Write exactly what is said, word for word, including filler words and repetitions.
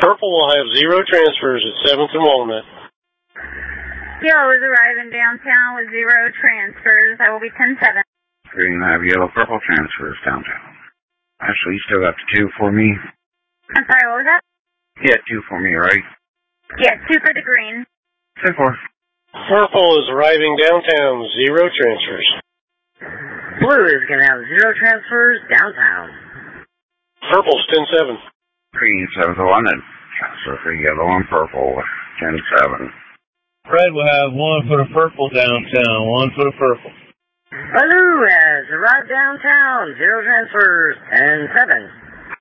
Purple will have zero transfers at seventh and Walnut. Yellow is arriving downtown with zero transfers. I will be ten seven. Green will have yellow purple transfers downtown. Actually, you still got the two for me? I'm sorry, what was that? Yeah, two for me, right? Yeah, two for the green. ten four. Purple is arriving downtown, zero transfers. Blue is going to have zero transfers downtown. Purple's ten seven. Green seven to London. Transfer for yellow and purple, ten seven. Red will have one for the purple downtown, one for the purple. Blue has arrived downtown, zero transfers, ten seven.